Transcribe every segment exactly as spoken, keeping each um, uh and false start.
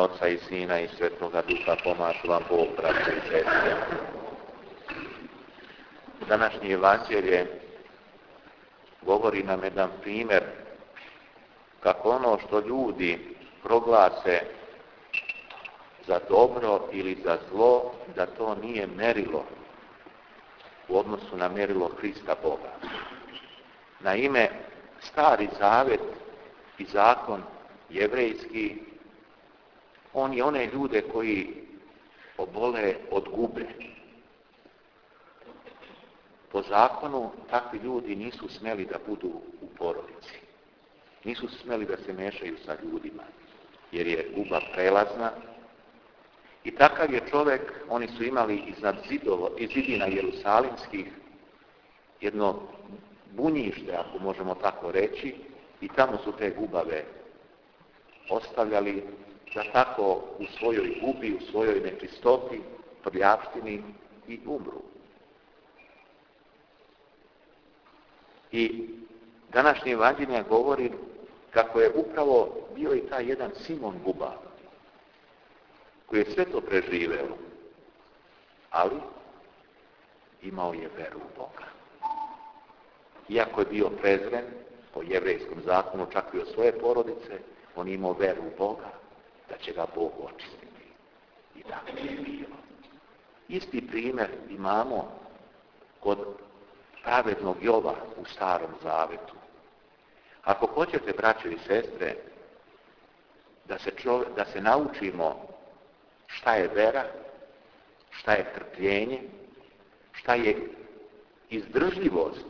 Oca i Sina i Svetoga Duha, pomažu vam Bog, braćo i sestre. Današnje evanđelje govori nam jedan primjer kako ono što ljudi proglase za dobro ili za zlo, da to nije mjerilo u odnosu na mjerilo Hrista Boga. Naime, Stari Zavet i zakon jevrejski, on je one ljude koji obole od gube. Po zakonu takvi ljudi nisu smjeli da budu u porodici. Nisu smjeli da se mešaju sa ljudima, jer je guba prelazna. I takav je čovjek, oni su imali iznad zidova, iz zidina jerusalimskih jedno bunjište, ako možemo tako reći, i tamo su te gubave ostavljali da tako u svojoj gubi, u svojoj nečistoti, prljavštini i umru. I današnji evanđelje govori kako je upravo bio i taj jedan Simon Guba, koji je sve to preživeo, ali imao je veru u Boga. Iako je bio prezren po jevrejskom zakonu, čak i od svoje porodice, on imao veru u Boga, da će ga Bog očistiti. I tako je bio. Isti primjer imamo kod pravednog Jova u Starom Zavetu. Ako hoćete, braćo i sestre, da se, čov... da se naučimo šta je vera, šta je trpljenje, šta je izdržljivost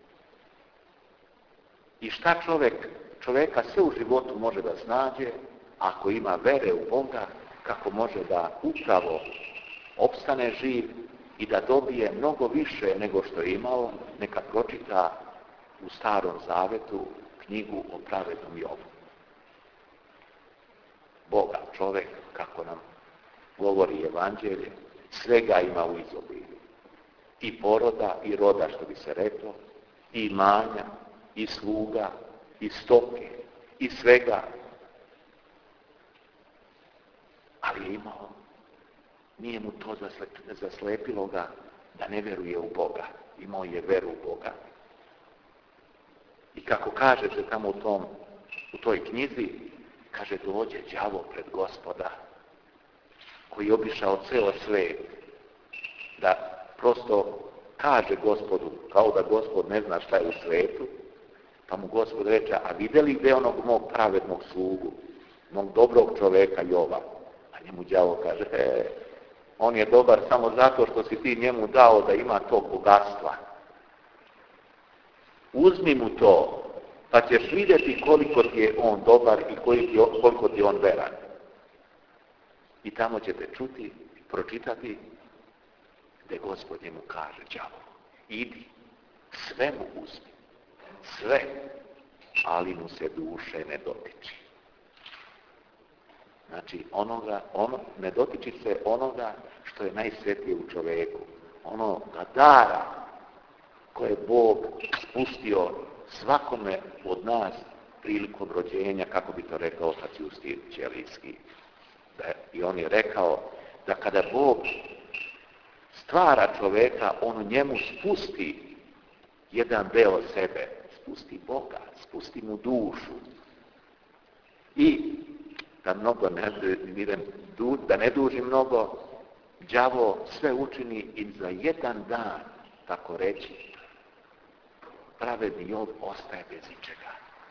i šta čovjek, čovjeka sve u životu može da snađe, ako ima vere u Boga, kako može da upravo opstane živ i da dobije mnogo više nego što je imao, neka pročita u Starom Zavetu knjigu o pravednom Jovu. Boga čovjek, kako nam govori evanđelje, svega ima u izobilju. I poroda, i roda, što bi se reklo, i imanja, i sluga, i stoke, i svega. Ali je imao, nije mu to zaslepilo ga da ne veruje u Boga. Imao je veru u Boga. I kako kaže se tamo u, tom, u toj knjizi, kaže, dođe đavo pred Gospoda, koji je obišao ceo svijet, da prosto kaže Gospodu, kao da Gospod ne zna šta je u svijetu, pa mu Gospod reče, a vidjeli gdje onog mog pravednog slugu, mog dobrog čovjeka Jova? A njemu đavo kaže, e, on je dobar samo zato što si ti njemu dao da ima tog bogatstva. Uzmi mu to, pa ćeš vidjeti koliko ti je on dobar i koliko ti je on veran. I tamo ćete čuti, pročitati, gdje Gospod njemu kaže, đavo, idi, sve mu uzmi, sve, ali mu se duše ne dotiči. Znači, onoga, ono, ne dotiči se onoga što je najsvetije u čovjeku, onoga dara koje je Bog spustio svakome od nas prilikom rođenja, kako bi to rekao otac Justin Ćelijski. Da, I on je rekao da kada Bog stvara čovjeka, on njemu spusti jedan deo sebe, spusti Boga, spusti mu dušu. I da mnogo ne, da ne duži mnogo, đavo sve učini i za jedan dan, tako reći, pravedni Jov ostaje bez ičega.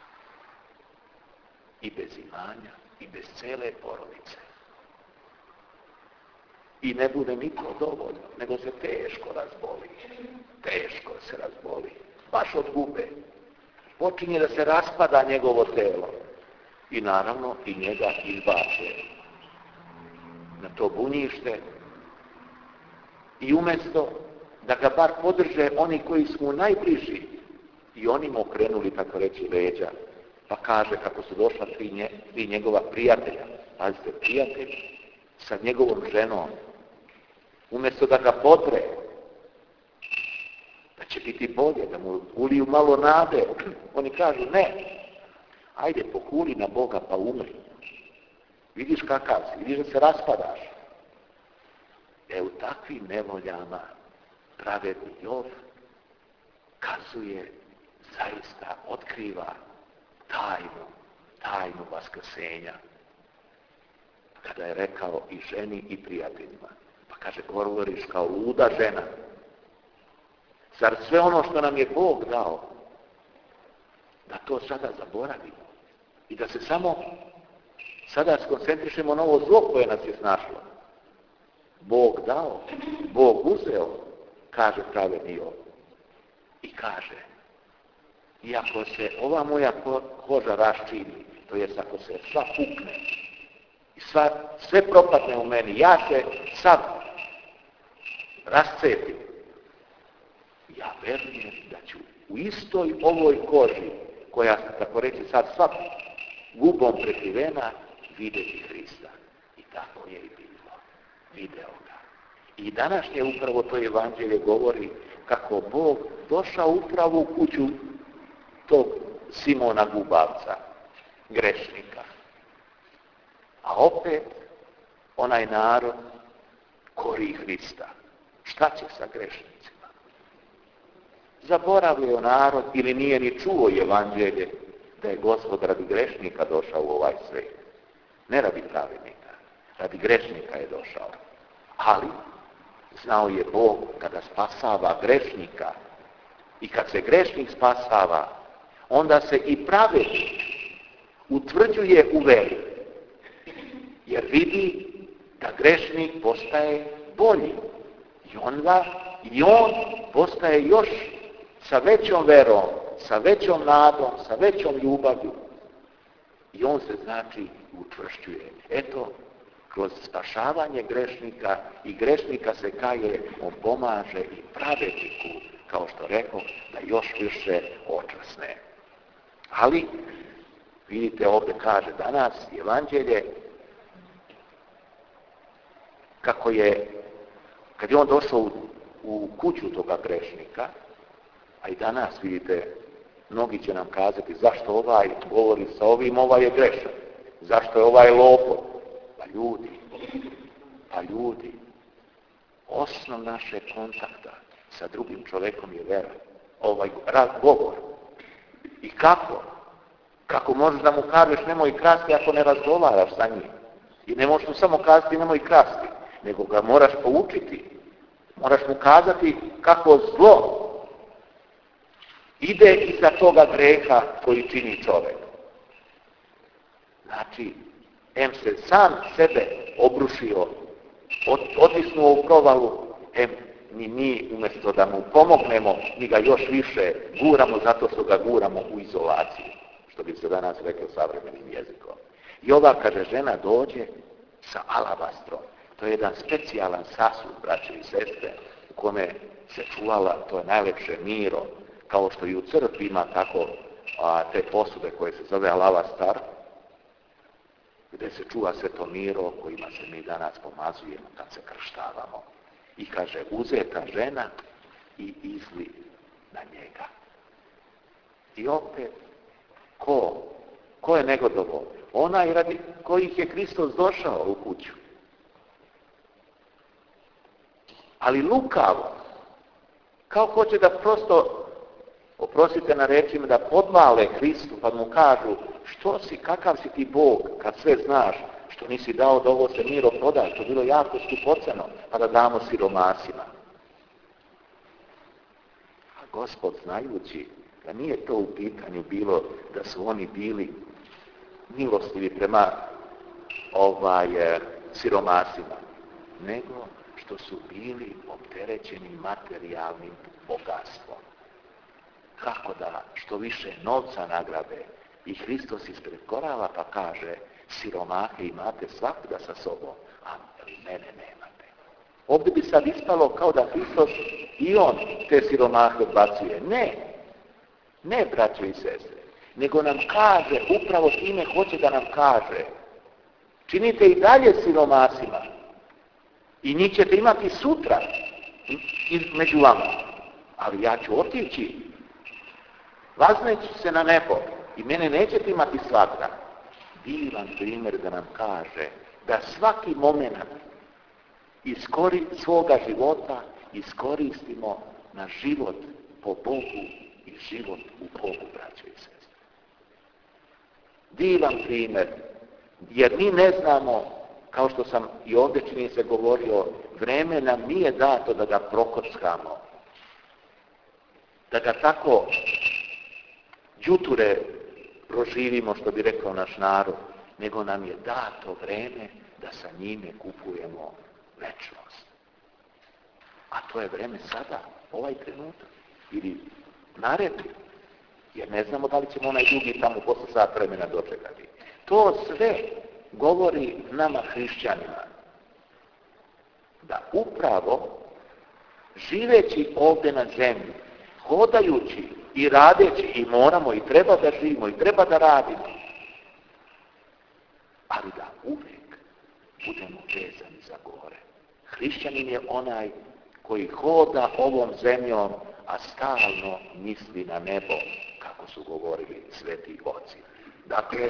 I bez imanja, i bez cele porodice. I ne bude niko dovoljno, nego se teško razboli. Teško se razboli. Baš od gube. Počinje da se raspada njegovo telo. I naravno i njega izbace na to bunjište. I umjesto da ga bar podrže oni koji su mu najbliži, i oni mu okrenuli, tako reći, leđa, pa kaže kako su došla tri, nje, tri njegova prijatelja. Pazite, prijatelj sa njegovom ženom, umjesto da ga podre, da će biti bolje, da mu uliju malo nade, oni kažu ne, ajde pokuli na Boga pa umri. Vidiš kakav si, vidiš da se raspadaš. E u takvim nevoljama pravedni Jov kazuje, zaista otkriva tajnu, tajnu vaskrsenja. Kada je rekao i ženi i prijateljima, pa kaže, govoriš kao luda žena. Zar sve ono što nam je Bog dao, da to sada zaboravimo i da se samo sada skoncentrišemo na ovo zlo koje nas je snašlo? Bog dao, Bog uzeo, kaže pravedni Jov. I kaže, iako se ova moja koža raščini, to jest ako se sva pukne, i sva, sve propadne u meni, ja se sad rascepim, ja verujem da ću u istoj ovoj koži, koja, tako reći, sad sva gubom prekrivena, vidjeti Hrista. I tako je i bilo. Video ga. I današnje upravo to evanđelje govori kako Bog došao upravo u kuću tog Simona Gubavca, grešnika. A opet onaj narod kori Hrista. Šta će sa grešnicima? Zaboravio narod ili nije ni čuo evanđelje da je Gospod radi grešnika došao u ovaj svijet. Ne radi pravednika, radi grešnika je došao. Ali znao je Bog kada spasava grešnika i kad se grešnik spasava, onda se i pravednik utvrđuje u veri. Jer vidi da grešnik postaje bolji. I onda i on postaje još sa većom verom, sa većom nadom, sa većom ljubavlju. I on se znači učvršćuje. Eto, kroz spašavanje grešnika i grešnika se kaje, on pomaže i pravedniku, kao što rekao, da još više očvrsne. Ali, vidite ovdje kaže danas evanđelje, kako je, kad je on došao u, u kuću toga grešnika, a i danas vidite, mnogi će nam kazati zašto ovaj govori sa ovim, ovaj je grešan. Zašto je ovaj lopov? Pa ljudi, pa ljudi, osnov našeg kontakta sa drugim čovjekom je vera, ovaj govor. I kako? Kako možeš da mu kažeš nemoj krasti ako ne razgovaraš sa njim? I ne možeš mu samo kazati nemoj krasti, nego ga moraš poučiti. Moraš mu kazati kako zlo ide iza toga greha koji čini čovjek. Znači, em se sam sebe obrušio, otisnuo u provalu, em ni mi umjesto da mu pomognemo, mi ga još više guramo zato što ga guramo u izolaciju, što bi se danas rekao savremenim jezikom. I ova, kaže, žena dođe sa alabastrom. To je jedan specijalan sasud, braće i sestre, u kome se čuvala, to je najlepše miro, kao što i u crkvi ima tako a, te posude koje se zove alabastar, gdje se čuva sve to miro kojima se mi danas pomazujemo kad se krštavamo. I kaže, uzeta žena i izli na njega. I opet, ko? Ko je negodovo? Onaj radi kojih je Hristos došao u kuću. Ali lukavo, kao hoće da prosto, oprostite na rečima, da podvale Hristu, pa mu kažu, što si, kakav si ti Bog, kad sve znaš, što nisi dao da ovo se miro proda, što je bilo jako skupoceno, pa da damo siromasima. A Gospod, znajući da nije to u pitanju bilo da su oni bili milostivi prema ovaj, siromasima, nego što su bili opterećeni materijalnim bogatstvom. Kako da što više novca nagrabe? I Hristos ispredkorava pa kaže, siromahe imate svakuda sa sobom, a mene nemate. Ovdje bi sad ispalo kao da Hristos i on te siromahe odbacuje. Ne, ne, braćo i sestre, nego nam kaže, upravo time hoće da nam kaže, činite i dalje siromasima i njih ćete imati sutra među vama, ali ja ću otići, vazneću se na nebo i mene nećete imati svakda. divan primjer da nam kaže da svaki moment iskori, svoga života iskoristimo na život po Bogu i život u Bogu, braćo i sestre. Divan primjer, jer mi ne znamo, kao što sam i ovdje čini se govorio, vreme nam nije dato da ga prokockamo, da ga tako đuture proživimo, što bi rekao naš narod, nego nam je dato vreme da sa njime kupujemo večnost. A to je vreme sada, ovaj trenutak, ili naredni, jer ne znamo da li ćemo onaj drugi tamo posle sat vremena dočekati. To sve govori nama hrišćanima da upravo živeći ovdje na zemlji, hodajući i radeći, i moramo i treba da živimo i treba da radimo, ali da uvijek budemo vezani za gore. Hrišćanin je onaj koji hoda ovom zemljom, a stalno misli na nebo, kako su govorili sveti oci. Dakle,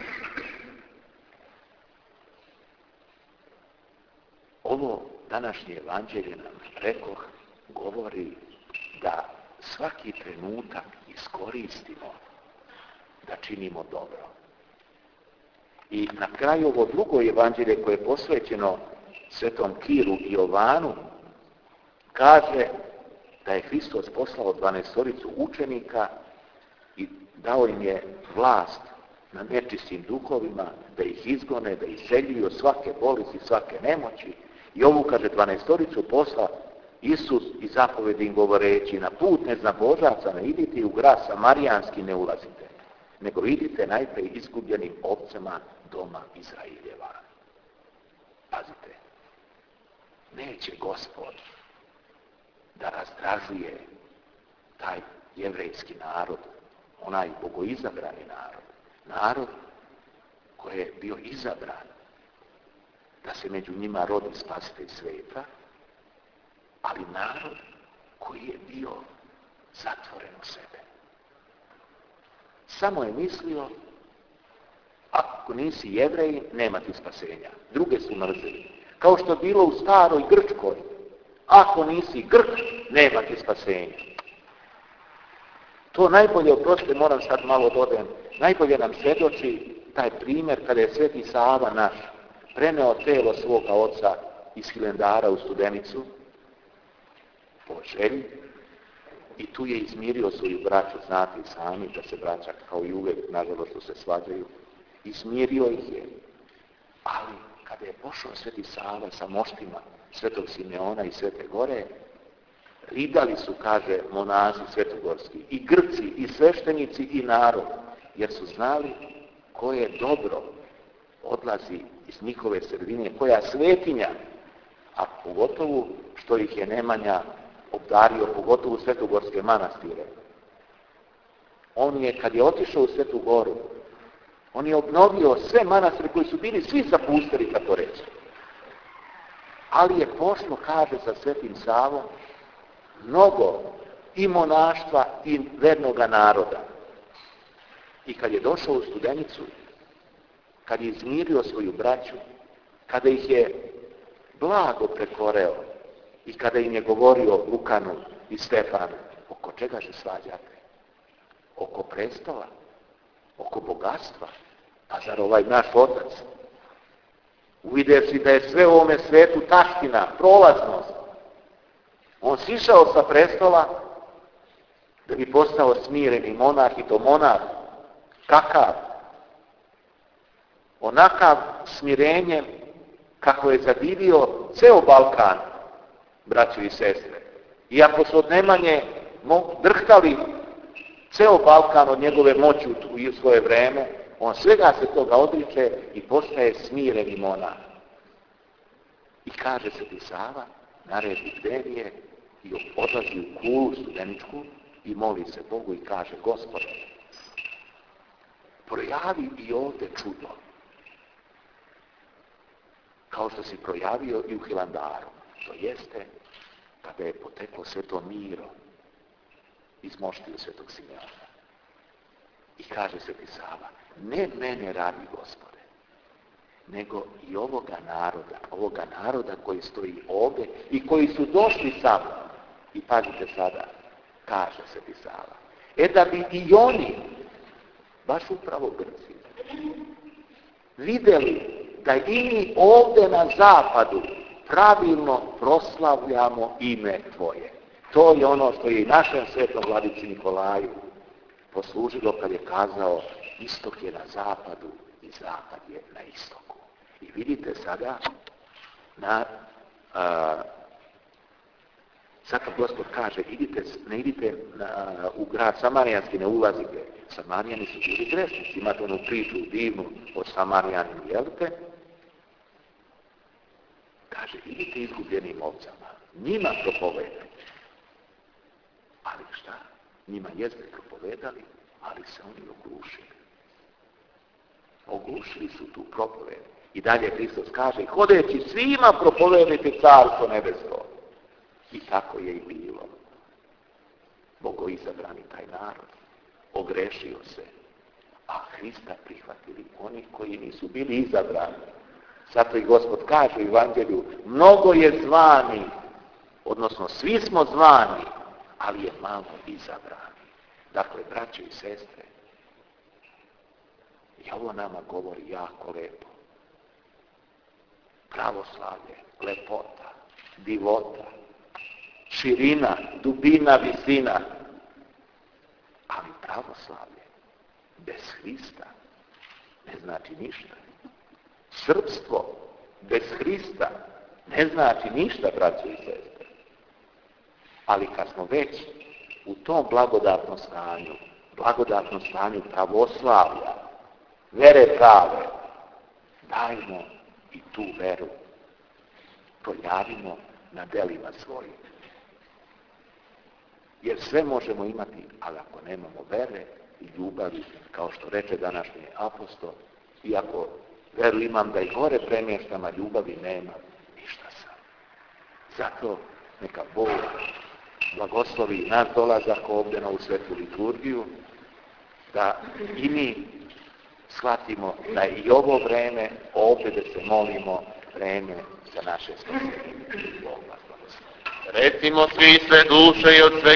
ovo današnje evanđelje nam, rekoh, govori da svaki trenutak iskoristimo da činimo dobro. I na kraju ovo drugo evanđelje koje je posvećeno svetom Kiru i Jovanu kaže da je Hristos poslao dvanaestoricu učenika i dao im je vlast na nečistim duhovima, da ih izgone, da iseljuju od svake bolesti, svake nemoći. I ovu, kaže, dvanaestoricu posla Isus i zapovedi im govoreći: na put neznabožaca ne idite i u grad Samarijanski ne ulazite, nego idite najprije izgubljenim ovcama doma Izraeljeva. Pazite, neće Gospod da razdražuje taj jevrejski narod, onaj bogoizabrani narod, narod koji je bio izabran da se među njima rodi spasitelj sveta, ali narod koji je bio zatvoren u sebe. Samo je mislio, ako nisi Jevrej, nema ti spasenja. Druge su mrzeli. Kao što je bilo u staroj Grčkoj, ako nisi Grk, nema ti spasenja. To najbolje, oprostite, moram sad malo dodati, najbolje nam svjedoči taj primjer kada je sveti Sava naš preneo telo svoga oca iz Hilendara u Studenicu po želji i tu je izmirio svoju braću, znate i sami da se braća kao i uvijek, nažalost, što se svađaju, izmirio ih je. Ali kada je pošao sveti Sava sa moštima svetog Simeona i Svete Gore, ridali su, kaže, monasi svetogorski, i Grci, i sveštenici, i narod, jer su znali koje dobro odlazi iz njihove sredine, koja svetinja, a pogotovo što ih je Nemanja obdario, pogotovo svetogorske manastire. On je, kad je otišao u Svetu Goru, on je obnovio sve manastire koji su bili svi zapustili, kako reći. Ali je pošlo, kaže, sa Svetim Savom, mnogo i monaštva i vernoga naroda. I kad je došao u Studenicu, kad je izmirio svoju braću, kada ih je blago prekoreo i kada im je govorio Lukanu i Stefanu, oko čega se svađate? Oko prestola? Oko bogatstva? Pa zar ovaj naš otac, uvidevši da je sve u ovome svetu taština, prolaznost, on sišao sa prestola da bi postao smireni monah, i to monah kakav? Onakav smirenjem kako je zadivio ceo Balkan, braćo i sestre. Iako su od Nemanje drhtali ceo Balkan od njegove moći u svoje vreme, on svega se toga odriče i postaje smireni monah. I kaže Sveti Sava, naredi Dverije i odlazi u kulu studeničku i moli se Bogu i kaže: Gospode, projavi i ovdje čudo, kao što si projavio i u Hilandaru. To jeste kada je poteklo sveto miro iz moštiju svetog Simeona. I kaže Sveti Sava: ne mene radi, Gospode, nego i ovoga naroda, ovoga naroda koji stoji ovdje i koji su došli sa mnom. I pazite sada, kaže se pisala, e da bi i oni, baš upravo Grci, vidjeli da i mi ovdje na zapadu pravilno proslavljamo ime Tvoje. To je ono što je i našem svetom vladici Nikolaju poslužilo kad je kazao istok je na zapadu i zapad je na istoku. I vidite sada, na, a, sad kad Gospod kaže, idite, ne idite na, u grad Samarijanski, ne ulazite. Samarijani su bili grešnici. Imate onu priču divnu o Samarijanima, jelite? Kaže, idite izgubljenim ovcama. Njima propovedajte. Ali šta? Njima jeste propovedali, ali se oni oglušili. Oglušili su tu propoved. I dalje Hristos kaže, hodeći svima propovedajte carstvo nebesko. I tako je i bilo. Bogo izabrani taj narod. Ogrešio se. A Hrista prihvatili oni koji nisu bili izabrani. Zato i Gospod kaže u Evanđelju, mnogo je zvani, odnosno svi smo zvani, ali je malo izabrani. Dakle, braće i sestre, i ovo nama govori jako lepo. Pravoslavlje, lepota, divota, širina, dubina, visina. Ali pravoslavlje bez Hrista ne znači ništa. Srpstvo bez Hrista ne znači ništa, braćo i sestre. Ali kad smo već u tom blagodatnom stanju, blagodatnom stanju pravoslavlja, vere prave, dajmo i tu veru projavimo na delima svojim. Jer sve možemo imati, ali ako nemamo vere i ljubavi, kao što reče današnji apostol, iako veru imam da i gore premještam, a ljubavi nemam, ništa sam. Zato neka Bog blagoslovi naš dolazak ovdje na ovu svetu liturgiju, da i mi shvatimo da je i ovo vreme ovdje da se molimo vreme za naše spasenje. Bog vas blagoslovi. Recimo svi sve duše i od svega